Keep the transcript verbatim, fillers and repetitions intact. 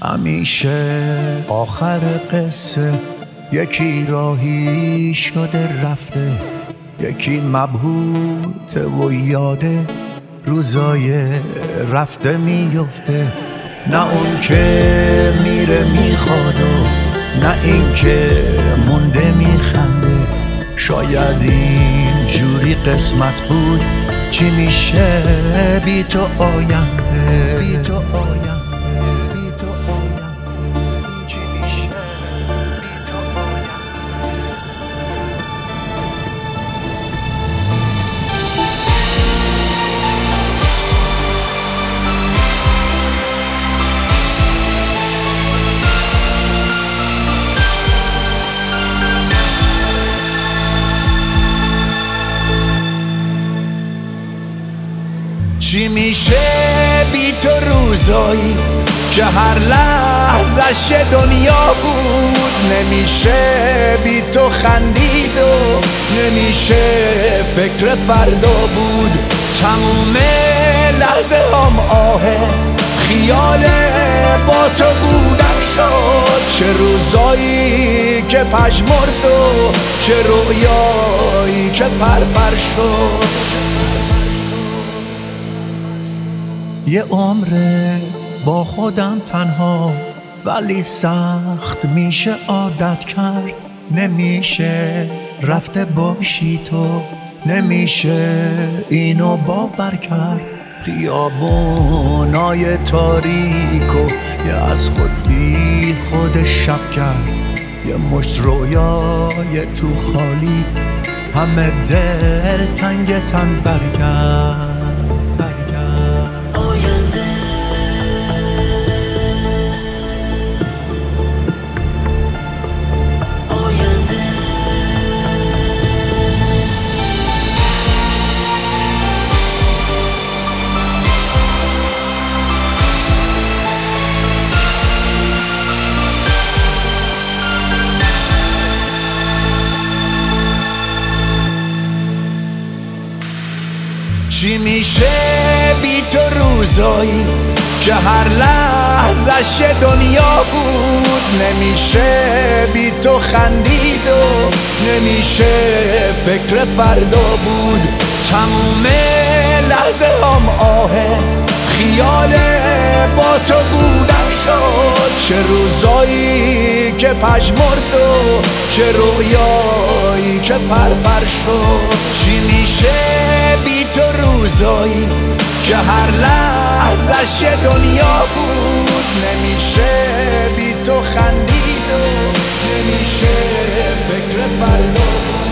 همیشه آخر قصه یکی راهی شده رفته، یکی مبهوته و یاده روزای رفته میفته. نه اون که میره میخواد و نه این که مونده میخنده. شاید این جوری قسمت بود، چی میشه بی تو آینده، بی تو آینده. چی میشه بی تو روزایی که هر لحظش یه دنیا بود؟ نمیشه بی تو خندید و نمیشه فکر فردا بود. تموم لحظه هم آهه خیال با تو بودم شد. چه روزایی که پژمرد و چه رویایی که پرپر شد. یه عمره با خودم تنها، ولی سخت میشه عادت کرد. نمیشه رفته باشی تو، نمیشه اینو باور کرد. خیابونای تاریک و یه از خود بی خود شب کرد. یه مشت رویای تو خالی، همه دل تنگ تن برگرد. چی میشه بی تو روزایی که هر لحظش یه دنیا بود؟ نمیشه بی تو خندید و نمیشه فکر فردا بود. تموم لحظه هم آهه خیال با تو بودم شد. چه روزایی که پژمرد و چه رویایی که پرپر شد. چی میشه بی تو روزایی که هر لحظش یه دنیا بود؟ نمیشه بی تو خندید و نمیشه فکر فردا بود.